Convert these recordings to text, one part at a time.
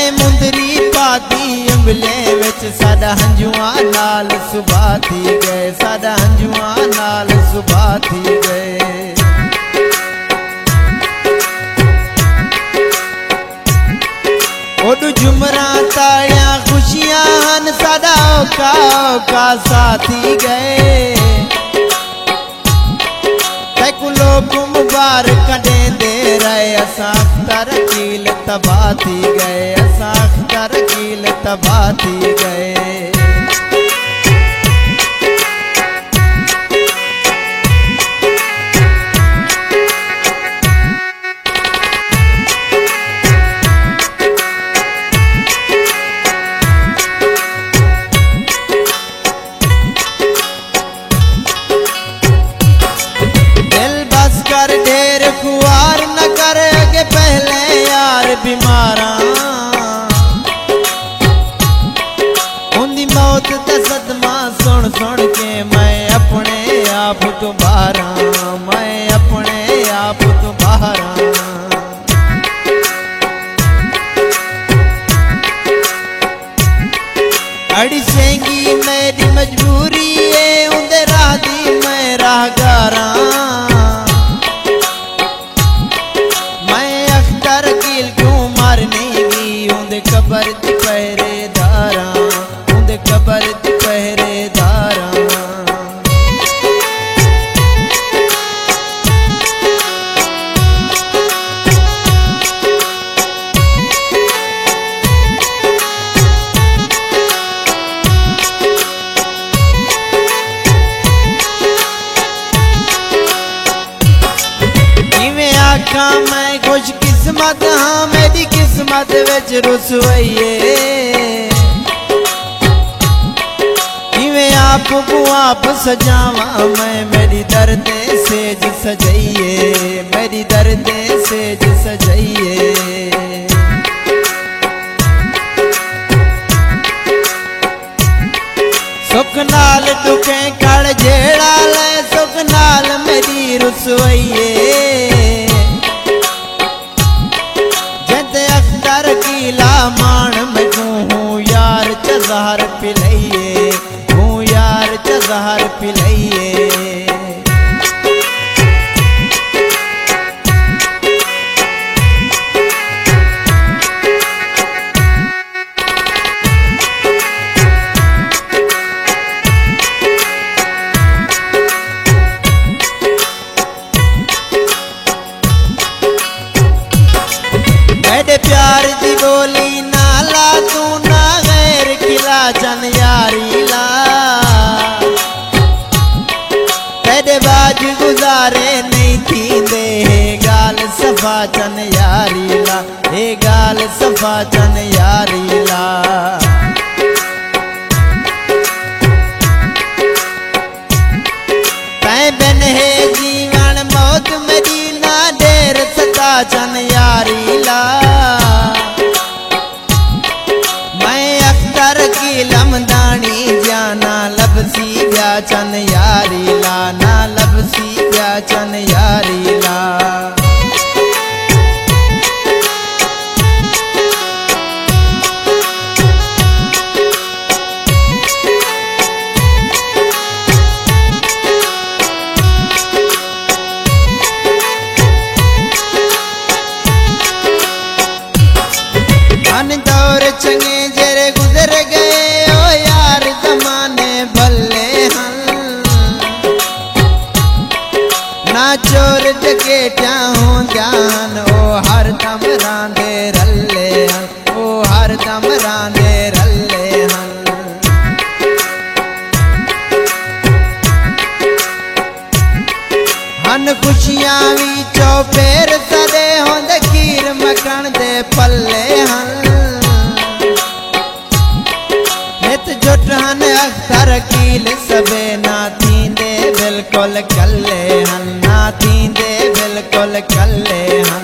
मुंदरी पाती उंगले विच साडा हंजुआ नाल सुबह थी गए साडा हंजुआ नाल सुबह थी गए ओडू झुमरा ताड़ियां खुशियां हन साडा औका साथी गए तैकू लोग मुबारक देंदे रहे असां अख्तर कील तबाह थी गए असां अख्तर कील तबाह थी गए ढेर खुआर न करे के पहले यार बीमारा उनकी मौत दा सदमा सुन सुन के मैं अपने आप तो बाहर मैं अपने आप तो बाहर अड़ी सेंगी मेरी मजबूरी है उन्दे राह दी मैं राहगारा कबर दी पहरेदारा उन्दे कबर दी पहरेदारा जिवें आखा मैं खुश किस्मत हाँ मेरी किस्मत विच रुसवैये जिवें आप को आप सजावा मैं मेरी दर्द सेज सजाइए मेरी दर्द सेज सजाइए सुख नाल दुखे कड़ जेड़ा ले सुख नाल मेरी रुसवैये कीला मान मैं हूँ यार चज़हर पिलाइए हूँ यार चज़हर पिलाइए मेरे प्यार दी बोली नाला तू ना गैर किला जन यारी ला तेरे बाज गुजारे नहीं थी दे गाल सफा जन यारी ला हे गाल सफा जन यारी ला तै बिन है जीवन मौत मेरी ना ढेर सता जन यारी ला लमदानी जाना लबसी ब्या चन यारी ला ना लबसी ब्या चन यारी ला दौर चंगे जरे गुजर गए ओ यार जमाने भले हन ना चोर डकेटा हो जान ओ हर दम रांदे रले हन ओ हर दम रांदे रले हन हन खुशियां भी चौफेर सदे होंद खीर मखण दे पल्ले हन जुट हन अख्तर कील सबे ना थींदे बिल्कुल कल्ले हन ना थींदे बिल्कुल कल्ले हन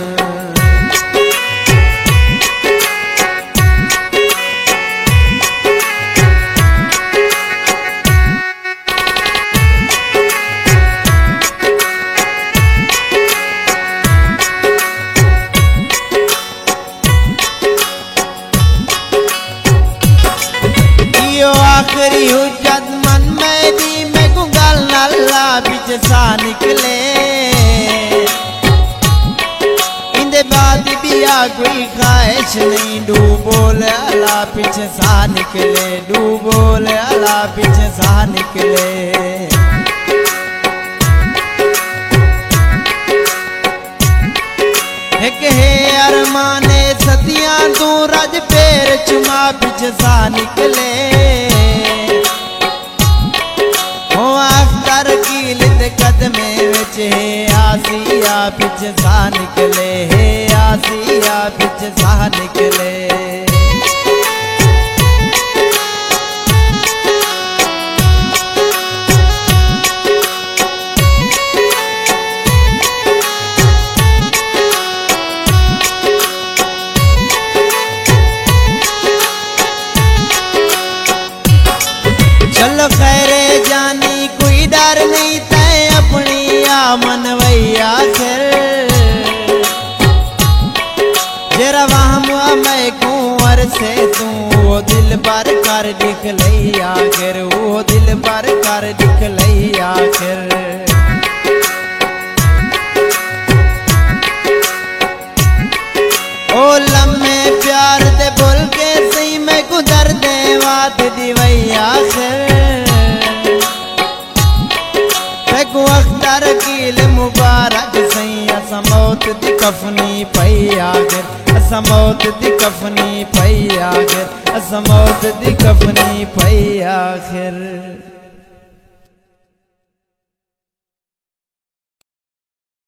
सा निकले इंदे बाद भी आ कोई ख्वाहिश नहीं डूबोल अला पीछे सा निकले डूबोल अला पीछे सा निकले एक है अरमाने सदियां तू रज पैर चुमा पीछे सा निकले हो अख्तर कील दे कदमे विच है आसिया पीछे सा निकले है आसिया पीछे सा निकले चलो खैरे जानी कोई डर नहीं तय अपनी आमन वैया आखिर जरा वहाँ मैं कुंवर से तू वो दिल पर कर दिख लई आखिर वो दिल पर कर दिख लई आखिर ओ लम्हे प्यार दे बोल के सही मैं गुजर दे बात दी वैया अख्तर कील मुबारक सही असमौत दी कफनी पई आखिर असमौत दी कफनी पई आखिर असमौत दी कफनी पई आखिर।